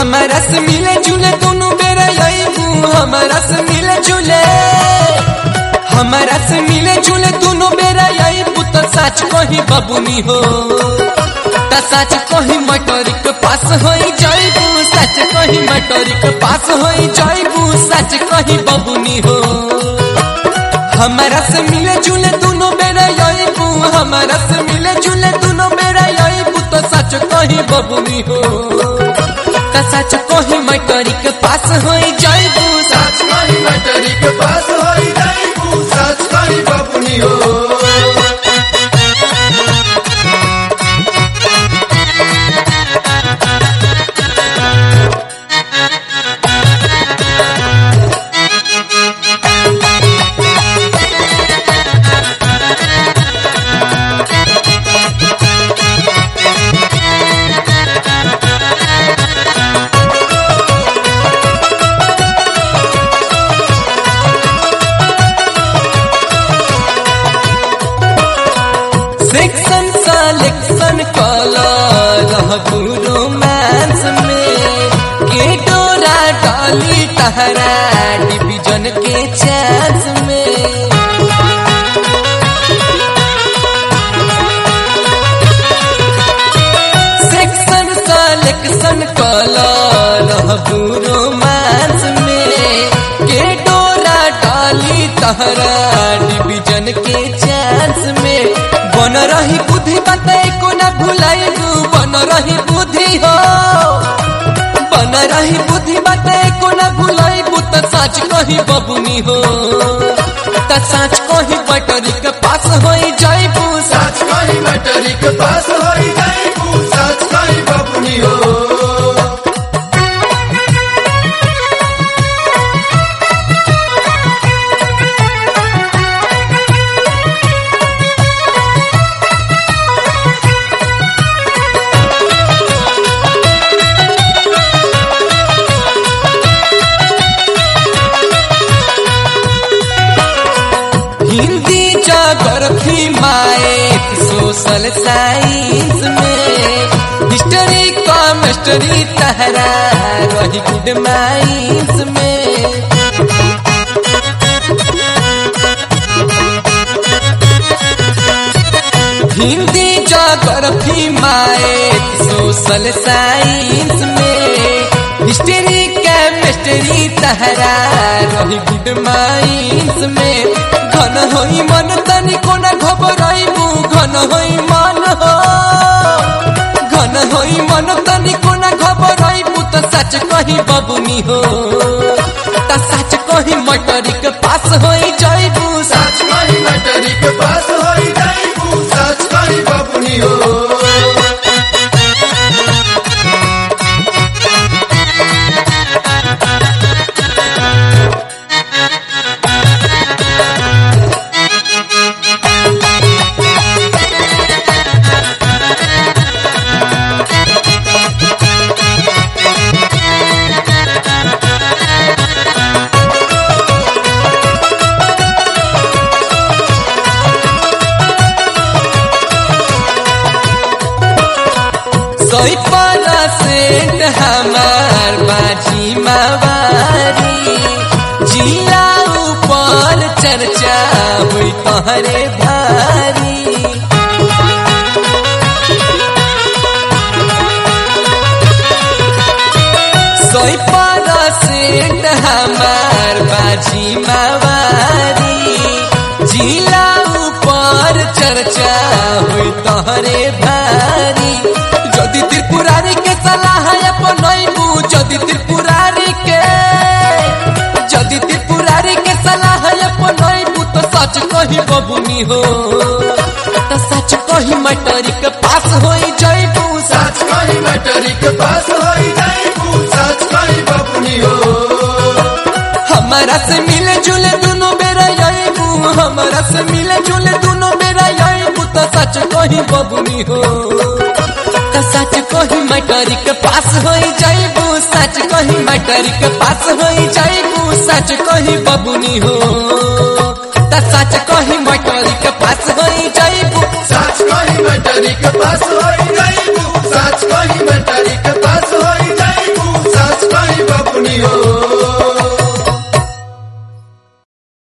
हमारा से मिले जुले दोनों बेरा आईबू, हमारा से मिले जुले, हमारा से मिले जुले दोनों बेरा आईबू। तो सच कही बबुनी हो, तो सच कही मैट्रिक पास हो जाइबू, सच कही मैट्रिक पास हो जाइबू, सच कही बबुनी हो। हमारा से मिले जुले दोनों बेरा आईबू, हमारा से मिले जुले दोनों बेरा आईबू। तो सच कही बबुनी हो, तो सच कही मैट्रिक पास हो जाइबू, सच कही मैट्रिक पास हो जाइबू, सच कही बबुनी हो। सेक्शन सलेक्शन कलर रोमांस में के डोरा डाली तहरा डिवीजन के चांस में। सेक्शन सलेक्शन कलर रोमांस में के डोरा डाली तहरा डिवीजन के चांस में। बन रही बुद्धि बाते को न भुलाइबू, बन रही बुद्धि हो, बन रही बुद्धि बाते को न भुलाइबू। तो सच कही बबुनी हो, तो सच कही मैट्रिक पास हो जाइबू, सच कही मैट्रिक पास हो जाइबू, सच कही बबुनी हो। Hindi geography math social science में, हिस्ट्री केमिस्ट्री तहरा रही गुड माइंस में। Hindi geography math social science में, हिस्ट्री केमिस्ट्री तहरा रही गुड माइंस में। घन होई मन तनी को न घबराइबू, घन होई मन हो, घन होई मन तनी को न घबराइबू। तो सच कही बबुनी हो, तो सच कही मैट्रिक पास हो जाइबू, सच कही मैट्रिक पास हो जाइबू, सच कही बबुनी हो। सोई परसेंट हमार बाजी मवारी, जिला ऊपर चर्चा हुई तोहरे भारी। सोई परसेंट हमार बाजी मवारी, जिला ऊपर चर्चा हुई तोहरे भारी। जदि त्रिपुरारी के सलाह अपनाइबू, जदि त्रिपुरारी के, जदि त्रिपुरारी के सलाह अपनाइबू। तो सच कही बबुनी हो, तो सच कही मैट्रिक पास हो जाइबू, सच कही मैट्रिक पास हो जाइबू, सच कही बबुनी हो। हमारा से मिले जुले दोनों बेरा आईबू, हमारा से मिले जुले दोनों बेरा आईबू। तो सच कही बबुनी हो, तो सच कही मैट्रिक पास हो जाइबू, सच कही मैट्रिक पास हो जाइबू, सच कही बबुनी हो। तो सच कही मैट्रिक पास हो जाइबू, सच कही मैट्रिक पास हो जाइबू, सच कही मैट्रिक पास